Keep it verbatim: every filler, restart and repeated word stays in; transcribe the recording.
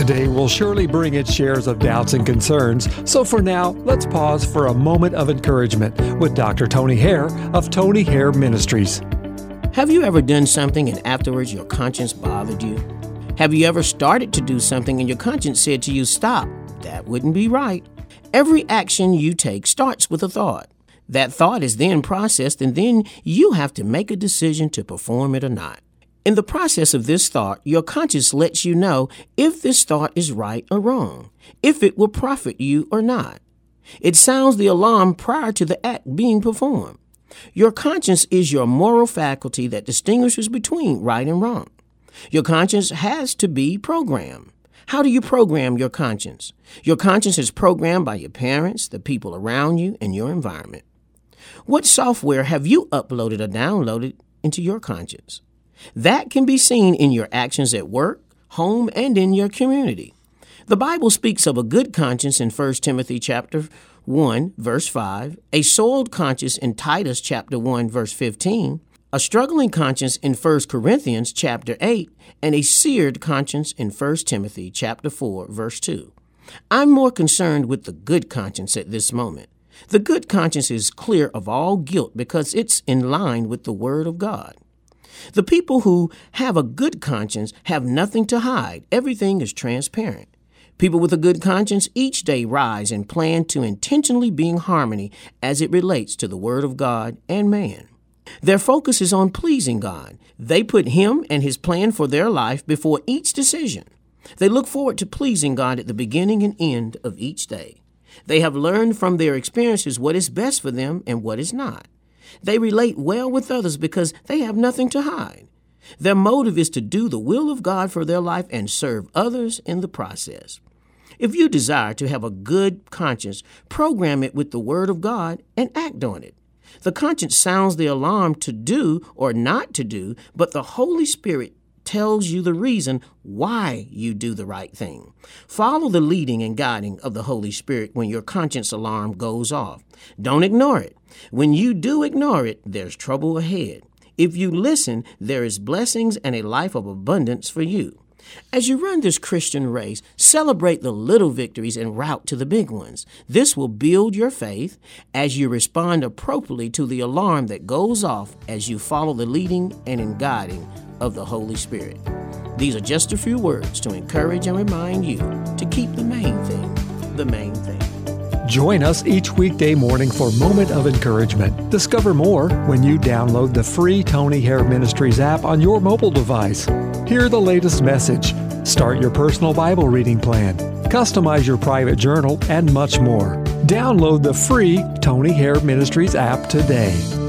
Today will surely bring its shares of doubts and concerns, so for now, let's pause for a moment of encouragement with Doctor Tony Hare of Tony Hare Ministries. Have you ever done something and afterwards your conscience bothered you? Have you ever started to do something and your conscience said to you, stop, that wouldn't be right? Every action you take starts with a thought. That thought is then processed, and then you have to make a decision to perform it or not. In the process of this thought, your conscience lets you know if this thought is right or wrong, if it will profit you or not. It sounds the alarm prior to the act being performed. Your conscience is your moral faculty that distinguishes between right and wrong. Your conscience has to be programmed. How do you program your conscience? Your conscience is programmed by your parents, the people around you, and your environment. What software have you uploaded or downloaded into your conscience? That can be seen in your actions at work, home, and in your community. The Bible speaks of a good conscience in First Timothy chapter one, verse five, a soiled conscience in Titus chapter one, verse fifteen, a struggling conscience in First Corinthians chapter eight, and a seared conscience in First Timothy chapter four, verse two. I'm more concerned with the good conscience at this moment. The good conscience is clear of all guilt because it's in line with the Word of God. The people who have a good conscience have nothing to hide. Everything is transparent. People with a good conscience each day rise and plan to intentionally be in harmony as it relates to the Word of God and man. Their focus is on pleasing God. They put Him and His plan for their life before each decision. They look forward to pleasing God at the beginning and end of each day. They have learned from their experiences what is best for them and what is not. They relate well with others because they have nothing to hide. Their motive is to do the will of God for their life and serve others in the process. If you desire to have a good conscience, program it with the Word of God and act on it. The conscience sounds the alarm to do or not to do, but the Holy Spirit tells you the reason why you do the right thing. Follow the leading and guiding of the Holy Spirit when your conscience alarm goes off. Don't ignore it. When you do ignore it, there's trouble ahead. If you listen, there is blessings and a life of abundance for you. As you run this Christian race, celebrate the little victories en route to the big ones. This will build your faith as you respond appropriately to the alarm that goes off as you follow the leading and guiding of the Holy Spirit. These are just a few words to encourage and remind you to keep the main thing, the main thing. Join us each weekday morning for Moment of Encouragement. Discover more when you download the free Tony Hare Ministries app on your mobile device. Hear the latest message, start your personal Bible reading plan, customize your private journal, and much more. Download the free Tony Hare Ministries app today.